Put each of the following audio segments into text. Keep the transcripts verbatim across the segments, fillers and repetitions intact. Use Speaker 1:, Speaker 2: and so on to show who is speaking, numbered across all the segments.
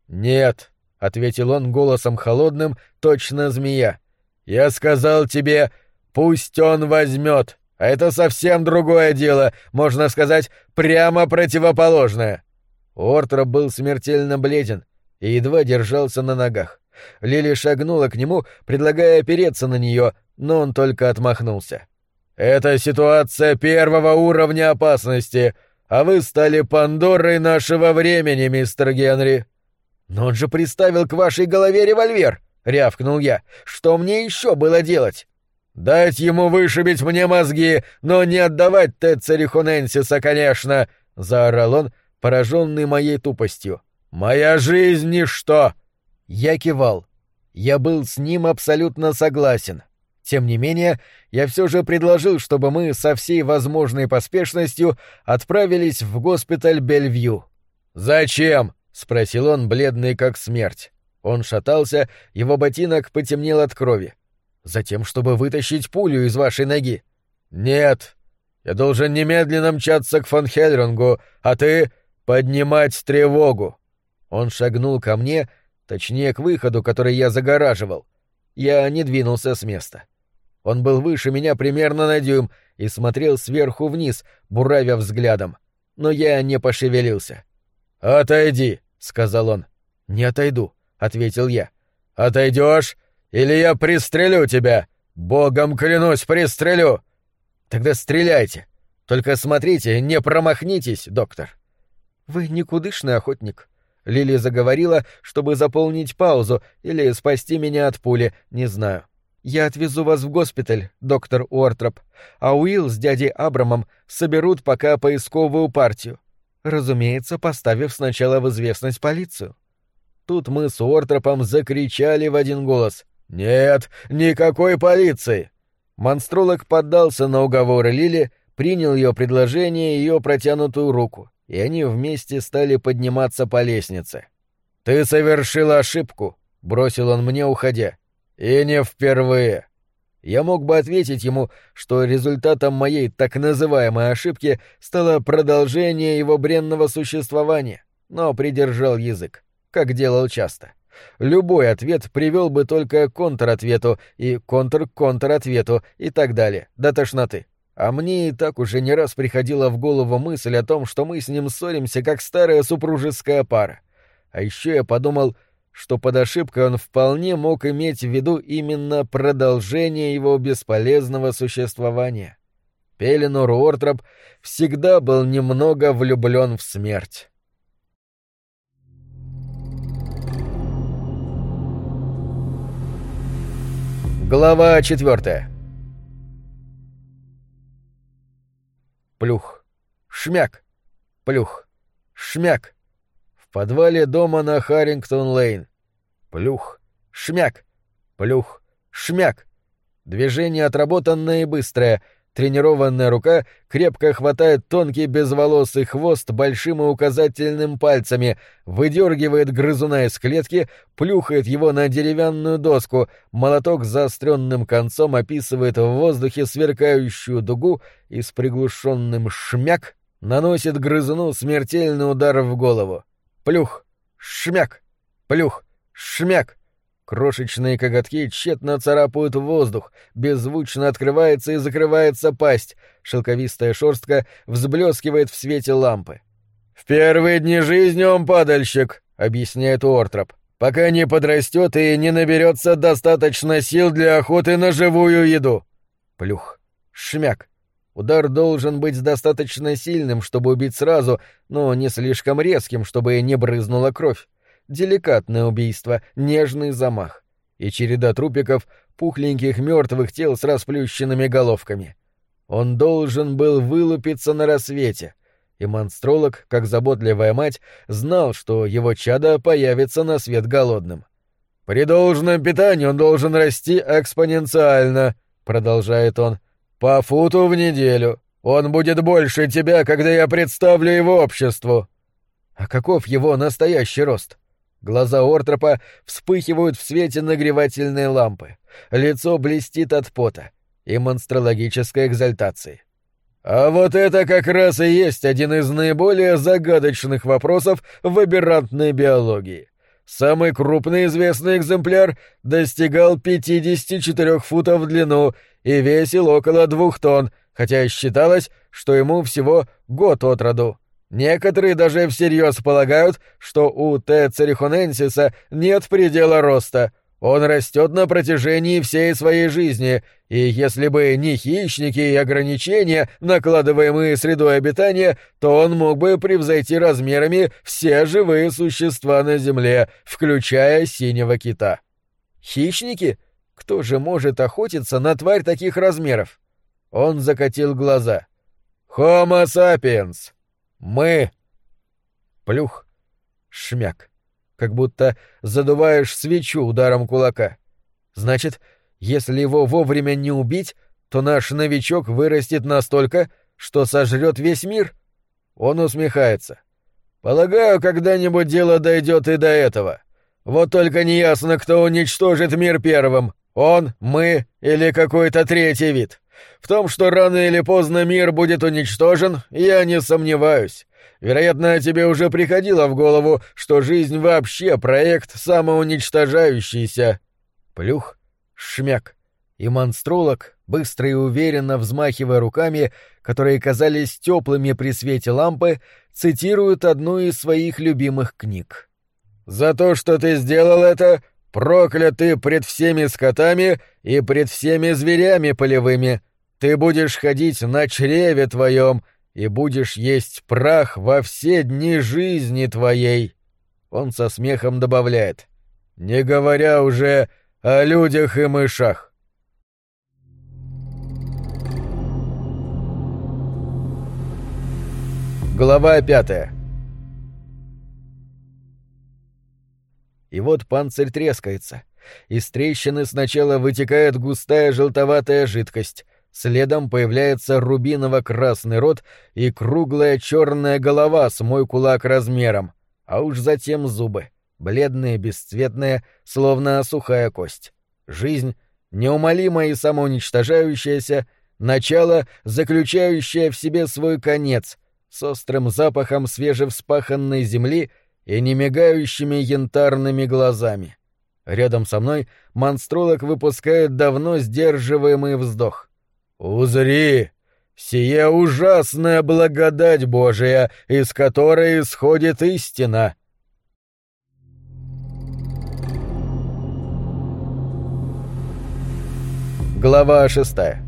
Speaker 1: «Нет», — ответил он голосом холодным, точно змея. «Я сказал тебе, пусть он возьмет, а это совсем другое дело, можно сказать, прямо противоположное». Уортроп был смертельно бледен и едва держался на ногах. Лили шагнула к нему, предлагая опереться на нее, но он только отмахнулся. «Это ситуация первого уровня опасности, а вы стали Пандорой нашего времени, мистер Генри». «Но он же приставил к вашей голове револьвер!» — рявкнул я. «Что мне еще было делать?» «Дать ему вышибить мне мозги, но не отдавать Тетцериху Нэнсиса, конечно!» — заорал он, пораженный моей тупостью. «Моя жизнь — ничто!» Я кивал. Я был с ним абсолютно согласен. Тем не менее, я все же предложил, чтобы мы со всей возможной поспешностью отправились в госпиталь Бельвью. «Зачем?» — спросил он, бледный как смерть. Он шатался, его ботинок потемнел от крови. «Затем, чтобы вытащить пулю из вашей ноги». «Нет, я должен немедленно мчаться к фон Хельрингу, а ты — поднимать тревогу». Он шагнул ко мне, точнее, к выходу, который я загораживал. Я не двинулся с места. Он был выше меня примерно на дюйм и смотрел сверху вниз, буравя взглядом. Но я не пошевелился. «Отойди», — сказал он. «Не отойду», — ответил я. «Отойдешь, или я пристрелю тебя! Богом клянусь, пристрелю!» «Тогда стреляйте. Только смотрите, не промахнитесь, доктор». «Вы никудышный охотник». Лили заговорила, чтобы заполнить паузу или спасти меня от пули, не знаю. «Я отвезу вас в госпиталь, доктор Уортроп, а Уилл с дядей Абрамом соберут пока поисковую партию. Разумеется, поставив сначала в известность полицию». Тут мы с Уортропом закричали в один голос. «Нет, никакой полиции!» Монстролог поддался на уговоры Лили, принял ее предложение и ее протянутую руку, и они вместе стали подниматься по лестнице. «Ты совершил ошибку», — бросил он мне, уходя. «И не впервые». Я мог бы ответить ему, что результатом моей так называемой ошибки стало продолжение его бренного существования, но придержал язык, как делал часто. Любой ответ привел бы только к контратвету и контр-контратвету и так далее, до тошноты. А мне и так уже не раз приходила в голову мысль о том, что мы с ним ссоримся, как старая супружеская пара. А еще я подумал, что под ошибкой он вполне мог иметь в виду именно продолжение его бесполезного существования. Пеленор Уортроп всегда был немного влюблен в смерть. Глава четвертая. Плюх. Шмяк. Плюх. Шмяк. В подвале дома на Харрингтон-Лейн. Плюх. Шмяк. Плюх. Шмяк. Движение отработанное и быстрое. Тренированная рука крепко хватает тонкий безволосый хвост большим и указательным пальцами, выдергивает грызуна из клетки, плюхает его на деревянную доску, молоток с заостренным концом описывает в воздухе сверкающую дугу и с приглушенным «шмяк» наносит грызуну смертельный удар в голову. Плюх! Шмяк! Плюх! Шмяк! Крошечные коготки тщетно царапают воздух, беззвучно открывается и закрывается пасть, шелковистая шерстка взблескивает в свете лампы. «В первые дни жизни он падальщик», — объясняет Уортроп, «пока не подрастет и не наберется достаточно сил для охоты на живую еду». Плюх. Шмяк. Удар должен быть достаточно сильным, чтобы убить сразу, но не слишком резким, чтобы не брызнула кровь. Деликатное убийство, нежный замах. И череда трупиков, пухленьких мертвых тел с расплющенными головками. Он должен был вылупиться на рассвете. И монстролог, как заботливая мать, знал, что его чадо появится на свет голодным. «При должном питании он должен расти экспоненциально», — продолжает он, — «по футу в неделю. Он будет больше тебя, когда я представлю его обществу». А каков его настоящий рост? Глаза Уортропа вспыхивают в свете нагревательной лампы. Лицо блестит от пота и монстрологической экзальтации. А вот это как раз и есть один из наиболее загадочных вопросов в аберрантной биологии. Самый крупный известный экземпляр достигал пятидесяти четырёх футов в длину и весил около двух тонн, хотя считалось, что ему всего год от роду. Некоторые даже всерьез полагают, что у Т. церихоненсиса нет предела роста. Он растет на протяжении всей своей жизни, и если бы не хищники и ограничения, накладываемые средой обитания, то он мог бы превзойти размерами все живые существа на Земле, включая синего кита. Хищники? Кто же может охотиться на тварь таких размеров? Он закатил глаза. «Homo sapiens! Мы!» Плюх. Шмяк. Как будто задуваешь свечу ударом кулака. Значит, если его вовремя не убить, то наш новичок вырастет настолько, что сожрет весь мир? Он усмехается. Полагаю, когда-нибудь дело дойдет и до этого. Вот только неясно, кто уничтожит мир первым. Он, мы или какой-то третий вид. В том, что рано или поздно мир будет уничтожен, я не сомневаюсь. Вероятно, тебе уже приходило в голову, что жизнь вообще проект самоуничтожающийся. Плюх, шмяк. И монстролог, быстро и уверенно взмахивая руками, которые казались теплыми при свете лампы, цитирует одну из своих любимых книг. «За то, что ты сделал это, проклят ты пред всеми скотами и пред всеми зверями полевыми. Ты будешь ходить на чреве твоем, и будешь есть прах во все дни жизни твоей». Он со смехом добавляет, не говоря уже о людях и мышах. Глава пятая. И вот панцирь трескается. Из трещины сначала вытекает густая желтоватая жидкость, следом появляется рубиново-красный рот и круглая черная голова с мой кулак размером, а уж затем зубы, бледные, бесцветные, словно сухая кость. Жизнь, неумолимая и самоуничтожающаяся, начало, заключающее в себе свой конец, с острым запахом свежевспаханной земли и немигающими янтарными глазами. Рядом со мной монстролог выпускает давно сдерживаемый вздох. «Узри! Сие ужасная благодать Божия, из которой исходит истина!» Глава шестая.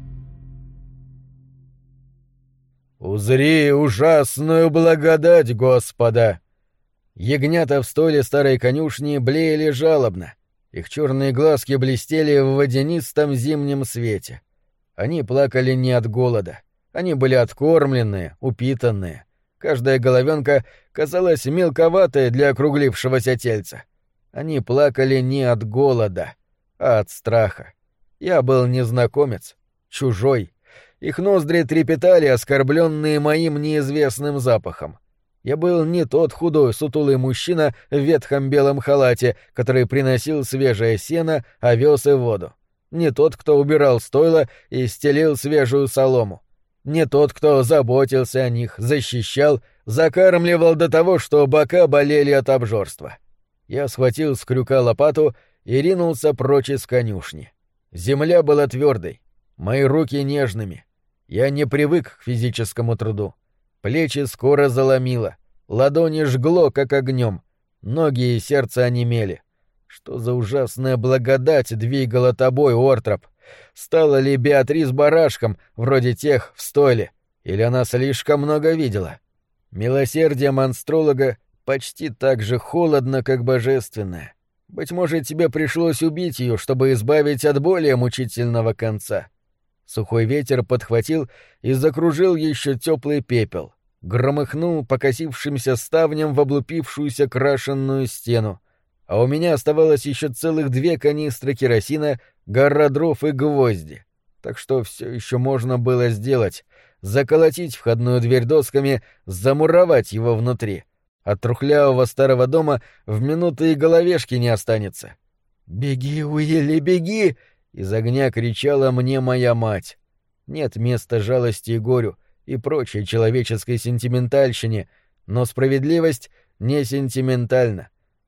Speaker 1: «Узри ужасную благодать Господа!» Ягнята в стойле старой конюшни блеяли жалобно. Их черные глазки блестели в водянистом зимнем свете. Они плакали не от голода. Они были откормленные, упитанные. Каждая головенка казалась мелковатой для округлившегося тельца. Они плакали не от голода, а от страха. Я был незнакомец, чужой. Их ноздри трепетали, оскорбленные моим неизвестным запахом. Я был не тот худой, сутулый мужчина в ветхом белом халате, который приносил свежее сено, овес и воду. Не тот, кто убирал стойла и стелил свежую солому. Не тот, кто заботился о них, защищал, закармливал до того, что бока болели от обжорства. Я схватил с крюка лопату и ринулся прочь из конюшни. Земля была твердой, мои руки нежными. Я не привык к физическому труду. Плечи скоро заломило, ладони жгло, как огнем, ноги и сердце онемели. Что за ужасная благодать двигала тобой, Ортроп? Стала ли Беатрис барашком, вроде тех в стойле, или она слишком много видела? Милосердие монстролога почти так же холодно, как божественное. Быть может, тебе пришлось убить ее, чтобы избавить от более мучительного конца. Сухой ветер подхватил и закружил еще теплый пепел, громыхнул покосившимся ставнем в облупившуюся крашенную стену, а у меня оставалось еще целых две канистры керосина, гора дров и гвозди, так что все еще можно было сделать — заколотить входную дверь досками, замуровать его внутри. От трухлявого старого дома в минуты и головешки не останется. «Беги, Уилли, беги!» — из огня кричала мне моя мать. Нет места жалости и горю и прочей человеческой сентиментальщине, но справедливость не сентиментальна.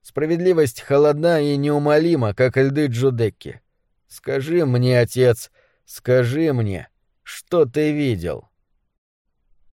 Speaker 1: Справедливость холодна и неумолима, как льды Джудекки. Скажи мне, отец, скажи мне, что ты видел?»